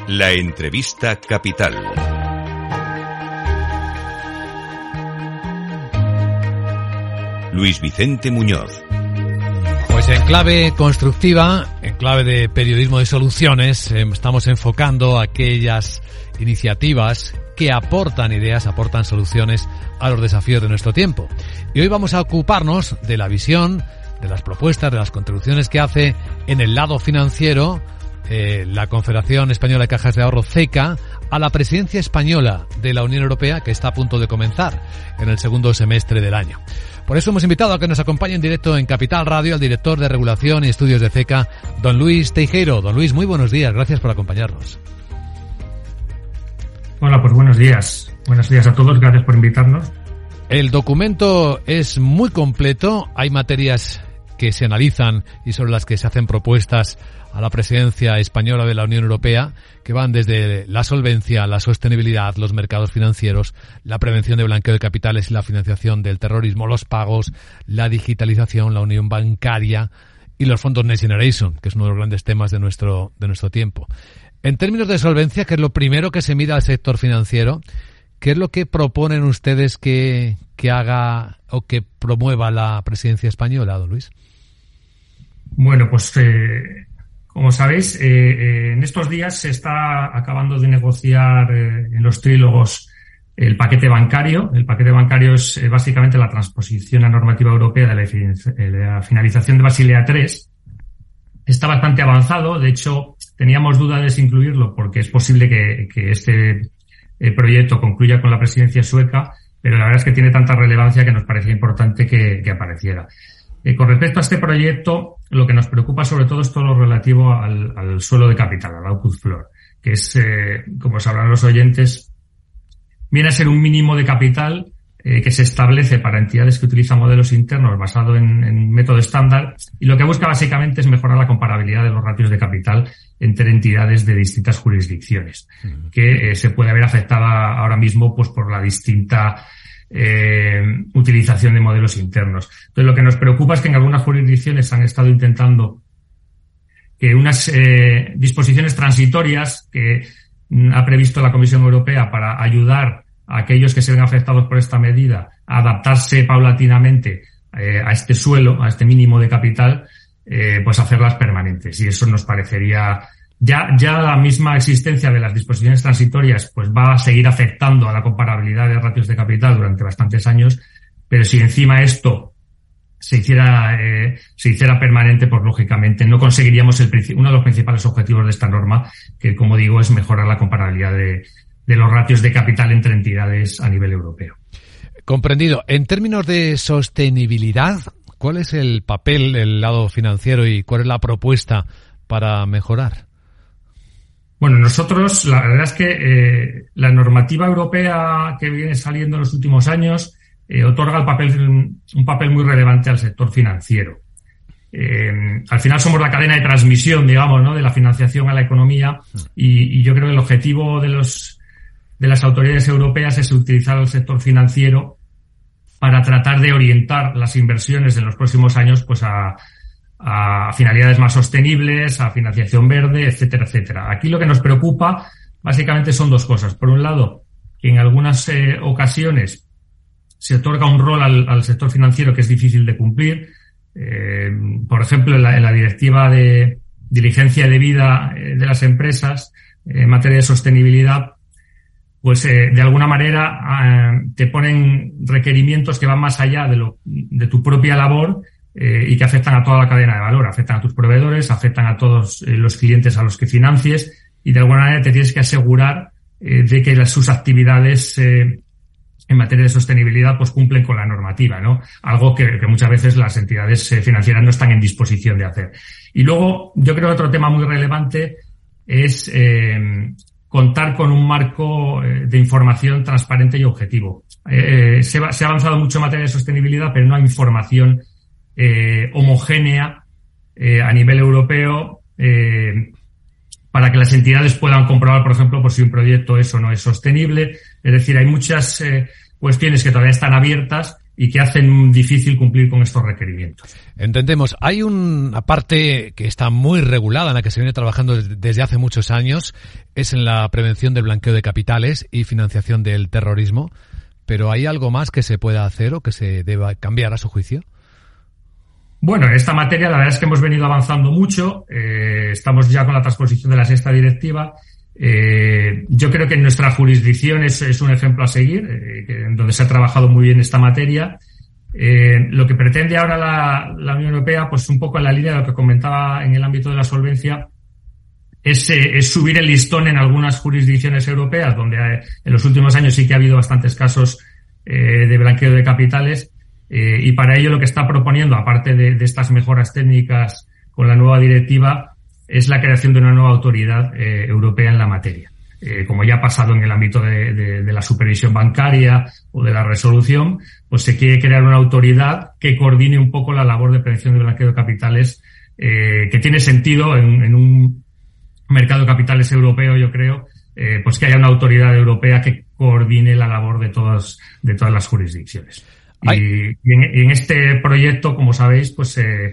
La entrevista capital. Luis Vicente Muñoz. Pues en clave constructiva, en clave de periodismo de soluciones, estamos enfocando aquellas iniciativas que aportan ideas, aportan soluciones a los desafíos de nuestro tiempo. Y hoy vamos a ocuparnos de la visión, de las propuestas, de las contribuciones que hace en el lado financiero la Confederación Española de Cajas de Ahorro, CECA, a la presidencia española de la Unión Europea, que está a punto de comenzar en el segundo semestre del año. Por eso hemos invitado a que nos acompañe en directo en Capital Radio al director de Regulación y Estudios de CECA, don Luis Teijeiro. Don Luis, muy buenos días, gracias por acompañarnos. Hola, pues buenos días. Buenos días a todos, gracias por invitarnos. El documento es muy completo, hay materias que se analizan y sobre las que se hacen propuestas a la presidencia española de la Unión Europea, que van desde la solvencia, la sostenibilidad, los mercados financieros, la prevención de blanqueo de capitales y la financiación del terrorismo, los pagos, la digitalización, la unión bancaria y los fondos Next Generation, que es uno de los grandes temas de nuestro tiempo. En términos de solvencia, que es lo primero que se mira al sector financiero, ¿qué es lo que proponen ustedes que haga o que promueva la presidencia española, don Luis? Bueno, pues como sabéis, en estos días se está acabando de negociar en los trílogos el paquete bancario. El paquete bancario es básicamente la transposición a normativa europea de la finalización de Basilea III. Está bastante avanzado. De hecho, teníamos dudas de incluirlo porque es posible que este proyecto concluya con la presidencia sueca, pero la verdad es que tiene tanta relevancia que nos parecía importante que apareciera. Con respecto a este proyecto, lo que nos preocupa sobre todo es todo lo relativo al suelo de capital, al output floor, que es, como sabrán los oyentes, viene a ser un mínimo de capital que se establece para entidades que utilizan modelos internos basado en método estándar, y lo que busca básicamente es mejorar la comparabilidad de los ratios de capital entre entidades de distintas jurisdicciones, que se puede ver afectada ahora mismo pues por la distinta utilización de modelos internos. Entonces, lo que nos preocupa es que en algunas jurisdicciones han estado intentando que unas disposiciones transitorias que ha previsto la Comisión Europea para ayudar a aquellos que se ven afectados por esta medida a adaptarse paulatinamente a este suelo, a este mínimo de capital, pues hacerlas permanentes. Y eso nos parecería... Ya la misma existencia de las disposiciones transitorias pues va a seguir afectando a la comparabilidad de ratios de capital durante bastantes años, pero si encima esto se hiciera permanente, pues lógicamente no conseguiríamos uno de los principales objetivos de esta norma, que como digo es mejorar la comparabilidad de los ratios de capital entre entidades a nivel europeo. Comprendido. En términos de sostenibilidad, ¿cuál es el papel del lado financiero y cuál es la propuesta para mejorar? Bueno, nosotros, la verdad es que la normativa europea que viene saliendo en los últimos años otorga un papel muy relevante al sector financiero. Al final somos la cadena de transmisión, digamos, ¿no?, de la financiación a la economía, y yo creo que el objetivo de las autoridades europeas es utilizar al sector financiero para tratar de orientar las inversiones en los próximos años pues a finalidades más sostenibles, a financiación verde, etcétera, etcétera. Aquí lo que nos preocupa básicamente son dos cosas. Por un lado, que en algunas ocasiones se otorga un rol al sector financiero que es difícil de cumplir. Por ejemplo, en la directiva de diligencia debida de las empresas en materia de sostenibilidad, pues de alguna manera te ponen requerimientos que van más allá de tu propia labor, y que afectan a toda la cadena de valor, afectan a tus proveedores, afectan a todos los clientes a los que financies, y de alguna manera te tienes que asegurar de que sus actividades en materia de sostenibilidad pues cumplen con la normativa, ¿no? Algo que muchas veces las entidades financieras no están en disposición de hacer. Y luego, yo creo que otro tema muy relevante es contar con un marco de información transparente y objetivo. Se ha avanzado mucho en materia de sostenibilidad, pero no hay información homogénea a nivel europeo para que las entidades puedan comprobar, por ejemplo, por si un proyecto es o no es sostenible. Es decir, hay muchas cuestiones que todavía están abiertas y que hacen difícil cumplir con estos requerimientos. Entendemos. Hay una parte que está muy regulada, en la que se viene trabajando desde hace muchos años, es en la prevención del blanqueo de capitales y financiación del terrorismo, pero ¿hay algo más que se pueda hacer o que se deba cambiar a su juicio? Bueno, en esta materia la verdad es que hemos venido avanzando mucho. Estamos ya con la transposición de la 6ª directiva. Yo creo que en nuestra jurisdicción es un ejemplo a seguir, en donde se ha trabajado muy bien esta materia. Lo que pretende ahora la Unión Europea, pues un poco en la línea de lo que comentaba en el ámbito de la solvencia, es subir el listón en algunas jurisdicciones europeas, donde en los últimos años sí que ha habido bastantes casos de blanqueo de capitales. Y para ello lo que está proponiendo, aparte de estas mejoras técnicas con la nueva directiva, es la creación de una nueva autoridad europea en la materia. Como ya ha pasado en el ámbito de la supervisión bancaria o de la resolución, pues se quiere crear una autoridad que coordine un poco la labor de prevención de blanqueo de capitales, que tiene sentido en un mercado de capitales europeo, yo creo, pues que haya una autoridad europea que coordine la labor de todas las jurisdicciones. Y en este proyecto, como sabéis, pues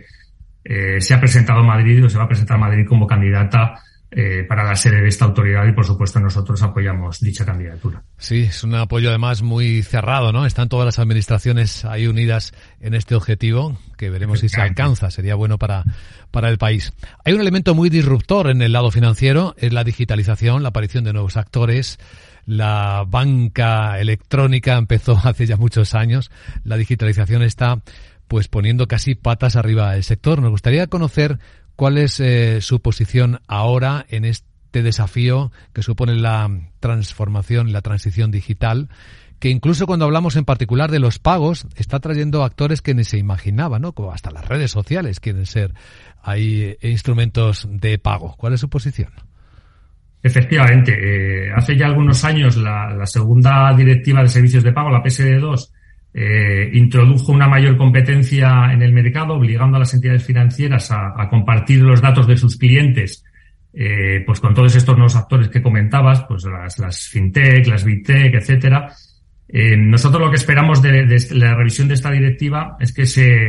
se ha presentado Madrid, o se va a presentar Madrid como candidata para la sede de esta autoridad, y por supuesto nosotros apoyamos dicha candidatura. Sí, es un apoyo además muy cerrado, ¿no? Están todas las administraciones ahí unidas en este objetivo, que veremos si se alcanza. Sería bueno para el país. Hay un elemento muy disruptor en el lado financiero, es la digitalización, la aparición de nuevos actores. La banca electrónica empezó hace ya muchos años. La digitalización está pues poniendo casi patas arriba el sector. Nos gustaría conocer cuál es su posición ahora en este desafío que supone la transformación, la transición digital, que incluso cuando hablamos en particular de los pagos, está trayendo actores que ni se imaginaban, ¿no? Como hasta las redes sociales quieren ser ahí instrumentos de pago. ¿Cuál es su posición? Efectivamente, hace ya algunos años la segunda directiva de servicios de pago, la PSD2, introdujo una mayor competencia en el mercado, obligando a las entidades financieras a compartir los datos de sus clientes, pues con todos estos nuevos actores que comentabas, pues las fintech, las big tech, etcétera. Nosotros lo que esperamos de la revisión de esta directiva es que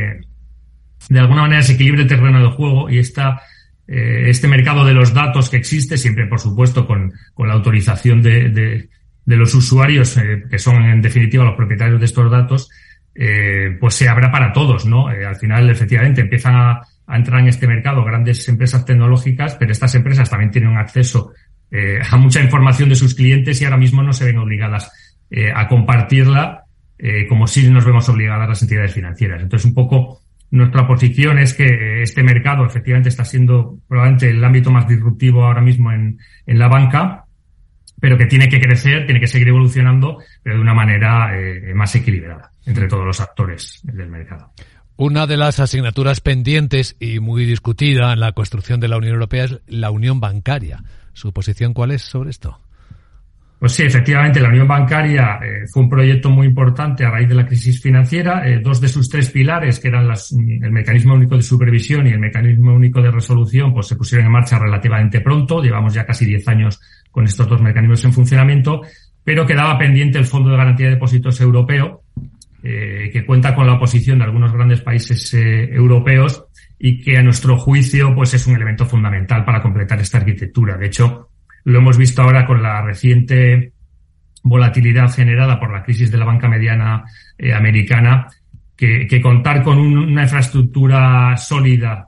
de alguna manera se equilibre el terreno de juego y este mercado de los datos que existe, siempre por supuesto con la autorización de los usuarios, que son en definitiva los propietarios de estos datos, pues se abra para todos, ¿no? Al final, efectivamente, empiezan a entrar en este mercado grandes empresas tecnológicas, pero estas empresas también tienen acceso a mucha información de sus clientes y ahora mismo no se ven obligadas a compartirla, como si nos vemos obligadas las entidades financieras. Entonces, un poco nuestra posición es que este mercado efectivamente está siendo probablemente el ámbito más disruptivo ahora mismo en la banca, pero que tiene que crecer, tiene que seguir evolucionando, pero de una manera más equilibrada entre todos los actores del mercado. Una de las asignaturas pendientes y muy discutida en la construcción de la Unión Europea es la unión bancaria. ¿Su posición cuál es sobre esto? Pues sí, efectivamente, la unión bancaria fue un proyecto muy importante a raíz de la crisis financiera. Dos de sus tres pilares, que eran el mecanismo único de supervisión y el mecanismo único de resolución, pues se pusieron en marcha relativamente pronto. Llevamos ya casi 10 años con estos dos mecanismos en funcionamiento, pero quedaba pendiente el Fondo de Garantía de Depósitos Europeo, que cuenta con la oposición de algunos grandes países europeos y que a nuestro juicio pues es un elemento fundamental para completar esta arquitectura. De hecho, lo hemos visto ahora con la reciente volatilidad generada por la crisis de la banca mediana americana, que contar con una infraestructura sólida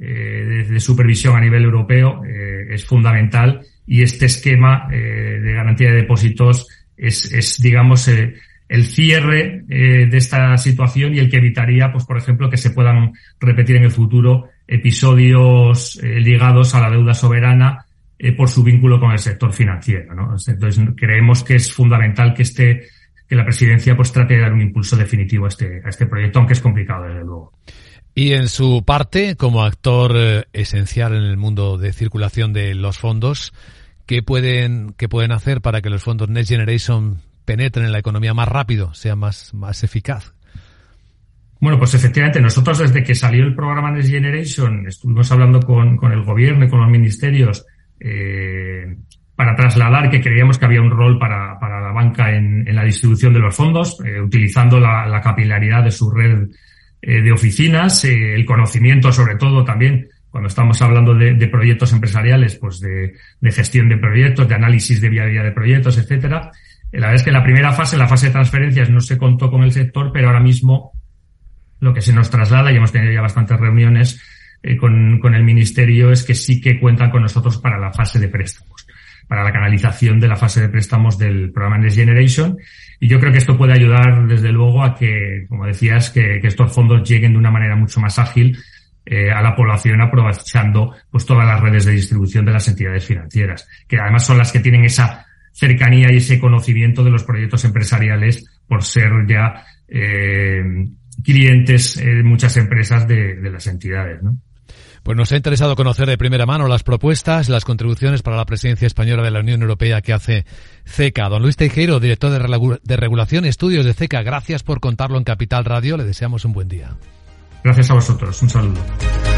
de supervisión a nivel europeo es fundamental, y este esquema de garantía de depósitos es digamos, el cierre de esta situación y el que evitaría, pues por ejemplo, que se puedan repetir en el futuro episodios ligados a la deuda soberana por su vínculo con el sector financiero, ¿no? Entonces creemos que es fundamental que la presidencia pues trate de dar un impulso definitivo a este proyecto, aunque es complicado desde luego. Y en su parte, como actor esencial en el mundo de circulación de los fondos, ¿qué pueden hacer para que los fondos Next Generation penetren en la economía más rápido, sea más eficaz? Bueno, pues efectivamente, nosotros desde que salió el programa Next Generation estuvimos hablando con el gobierno y con los ministerios para trasladar que creíamos que había un rol para la banca en la distribución de los fondos, utilizando la capilaridad de su red de oficinas, el conocimiento sobre todo también, cuando estamos hablando de proyectos empresariales, pues de gestión de proyectos, de análisis de viabilidad de proyectos, etcétera. La verdad es que en la primera fase, la fase de transferencias, no se contó con el sector, pero ahora mismo lo que se nos traslada, y hemos tenido ya bastantes reuniones con el Ministerio, es que sí que cuentan con nosotros para la fase de préstamos, para la canalización de la fase de préstamos del programa Next Generation. Y yo creo que esto puede ayudar, desde luego, a que, como decías, que estos fondos lleguen de una manera mucho más ágil a la población, aprovechando pues todas las redes de distribución de las entidades financieras, que además son las que tienen esa cercanía y ese conocimiento de los proyectos empresariales por ser ya clientes de muchas empresas de las entidades, ¿no? Pues nos ha interesado conocer de primera mano las propuestas, las contribuciones para la presidencia española de la Unión Europea que hace CECA. Don Luis Teijeiro, director de Regulación y Estudios de CECA, gracias por contarlo en Capital Radio. Le deseamos un buen día. Gracias a vosotros. Un saludo.